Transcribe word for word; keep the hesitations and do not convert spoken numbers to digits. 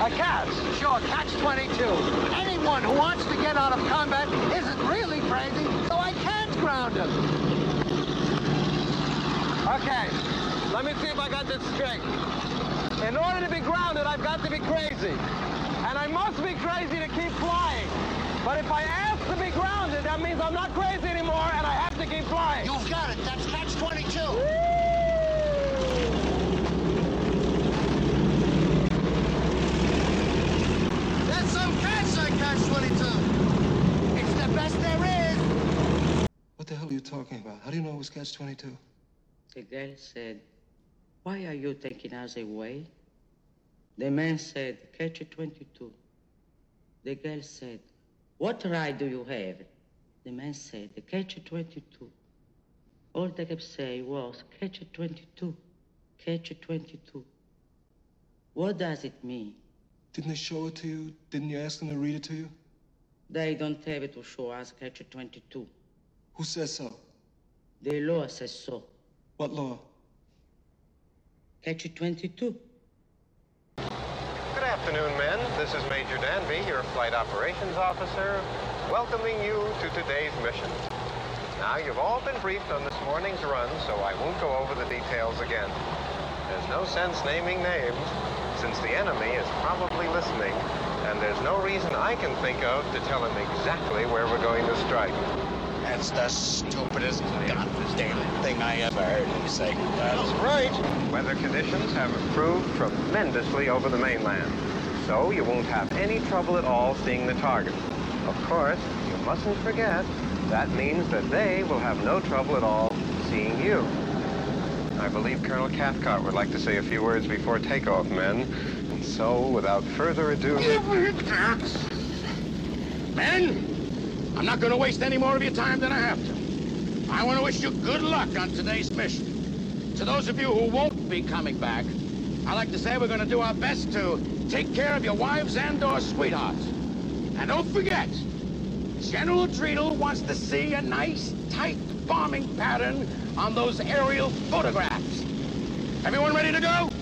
Uh, Cats. Sure, Catch twenty-two. Anyone who wants to get out of combat isn't really crazy, so I can't ground him. Okay, let me see if I got this straight. In order to be grounded, I've got to be crazy. And I must be crazy to keep flying. But if I ask to be grounded, that means I'm not crazy anymore and I have to keep flying. You've got it. That's Catch twenty-two. There's some catch on Catch twenty-two. It's the best there is. What the hell are you talking about? How do you know it was Catch twenty-two? The girl said, "Why are you taking us away?" The man said, "Catch twenty-two. The girl said, "What right do you have?" The man said, "Catch twenty-two. All they kept saying was, "Catch twenty-two. Catch twenty-two. What does it mean? Didn't they show it to you? Didn't you ask them to read it to you? They don't have it to show us Catch twenty-two. Who says so? The law says so. What law? Catch twenty-two. Good afternoon, men. This is Major Danby, your flight operations officer, welcoming you to today's mission. Now, you've all been briefed on this morning's run, so I won't go over the details again. There's no sense naming names, since the enemy is probably listening, and there's no reason I can think of to tell him exactly where we're going to strike. That's the stupidest goddamn thing I ever heard him say. That's right. Weather conditions have improved tremendously over the mainland, so you won't have any trouble at all seeing the target. Of course, you mustn't forget, that means that they will have no trouble at all seeing you. I believe Colonel Cathcart would like to say a few words before takeoff, men. And so, without further ado... Men, I'm not going to waste any more of your time than I have to. I want to wish you good luck on today's mission. To those of you who won't be coming back, I'd like to say we're going to do our best to take care of your wives and or sweethearts. And don't forget, General Treadle wants to see a nice, tight bombing pattern on those aerial photographs. Everyone ready to go?